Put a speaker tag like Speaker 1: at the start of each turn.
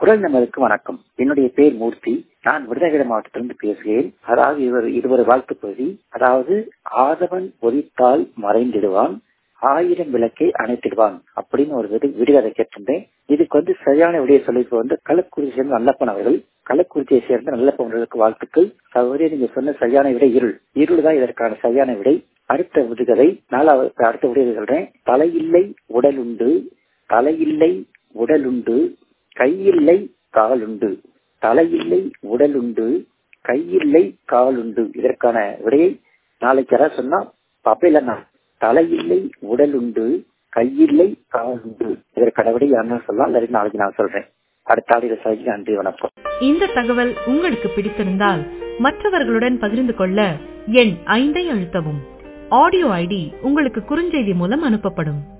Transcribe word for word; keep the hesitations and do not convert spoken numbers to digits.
Speaker 1: குரல் நமருக்கு வணக்கம். என்னுடைய பேர் மூர்த்தி. நான் விருதுநகர் மாவட்டத்திலிருந்து பேசுகிறேன். அதாவது இது இது ஒரு வாழ்த்து பகுதி. அதாவது ஆதவன் ஒலித்தால் மறைந்திடுவான், ஆயிரம் விளக்கை அணைத்திடுவான் அப்படின்னு ஒரு விடு விடுகதை கேட்டிருந்தேன். இதுக்கு வந்து சரியான விடையை சொல்லி வந்து கள்ளக்குறிச்சி சேர்ந்த நல்லப்பன் அவர்கள். கள்ளக்குறிச்சியை சேர்ந்த நல்லப்பன் அவர்களுக்கு வாழ்த்துக்கள். சகோதரி, நீங்க சொன்ன சரியான விடை இருள். இருள் தான் இதற்கான சரியான விடை. அடுத்த விடுகதை நாலாவது அடுத்த விடை சொல்றேன். தலையில்லை உடலுண்டு, தலையில்லை உடலுண்டு, கையில்லை காலுண்டு. தலையில்லை உடலுண்டு, கையில்லை காலுண்டு. இதற்கான விடையை நாளைக்கு யாராவது சொன்னா பாப்பையில தலையில்லை உடலுண்டு, கையில்லை காலுண்டு. இதற்கான விடை யாருன்னு சொல்லலாம், இல்லாட்டி நாளைக்கு நான் சொல்றேன். அடுத்த ஆடியோ சாய்க்கு நன்றி, வணக்கம்.
Speaker 2: இந்த தகவல் உங்களுக்கு பிடித்திருந்தால் மற்றவர்களுடன் பகிர்ந்து கொள்ள எண் ஐந்தை அழுத்தவும். ஆடியோ ஐடி உங்களுக்கு குறுஞ்செய்தி மூலம் அனுப்பப்படும்.